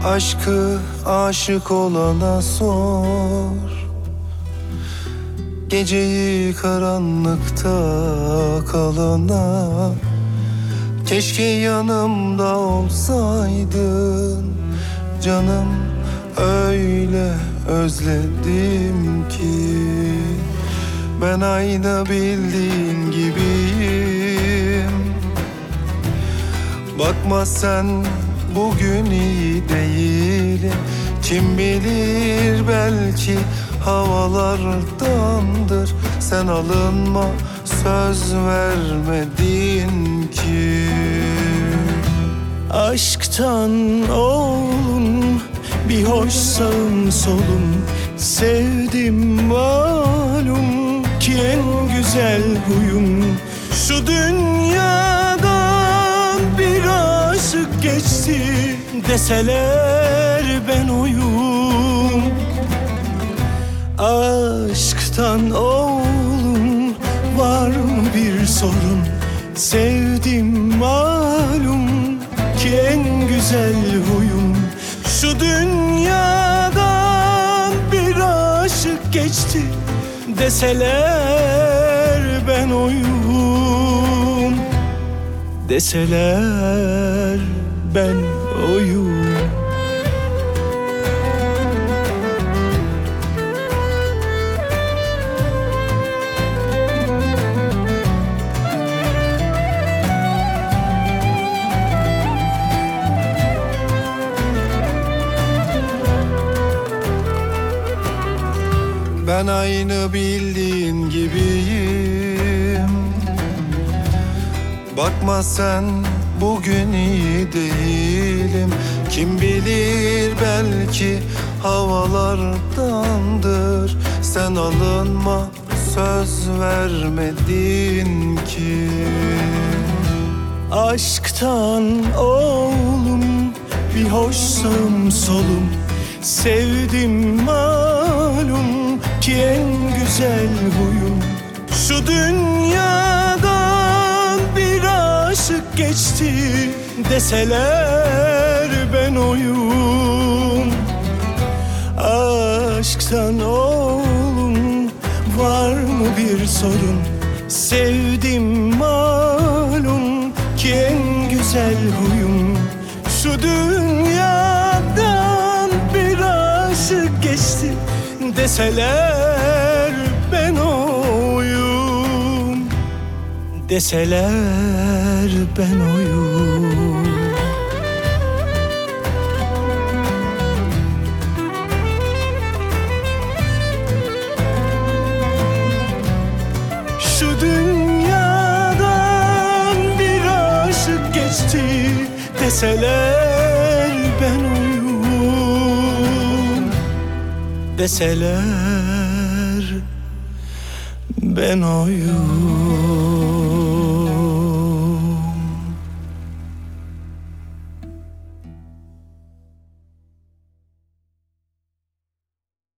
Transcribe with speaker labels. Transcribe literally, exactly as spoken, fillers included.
Speaker 1: Aşkı aşık olana sor, geceyi karanlıkta kalana. Keşke yanımda olsaydın canım, öyle özledim ki. Ben aynı bildiğin gibiyim. Bakma sen, bugün iyi değilim. Kim bilir, belki havalardandır. Sen alınma, söz vermedin ki.
Speaker 2: Aşktan oğlum, bir hoş sağım solum. Sevdim malum ki en güzel huyum. Şu dünyadan bir aşık geçti deseler ben oyum. Aşktan oğlum, var mı bir sorun? Sevdim malum ki en güzel huyum. Şu dünyadan bir aşık geçti deseler ben oyum. Deseler ben oyum.
Speaker 1: Ben aynı bildiğin gibiyim. Bakma sen, bugün iyi değilim. Kim bilir, belki havalardandır. Sen alınma, söz vermedin ki.
Speaker 2: Aşktan oğlum, bir hoş sağım solum. Sevdim malum ki en güzel huyum. Şu dünyadan bir aşık geçti deseler ben oyum. Aşktan oğlum, var mı bir sorun? Sevdim malum ki en güzel huyum. Şu dünyadan bir aşık geçti deseler ben oyum. Deseler ben oyum. Şu dünyadan bir aşık geçti deseler ben oyum. Deseler ben oyum.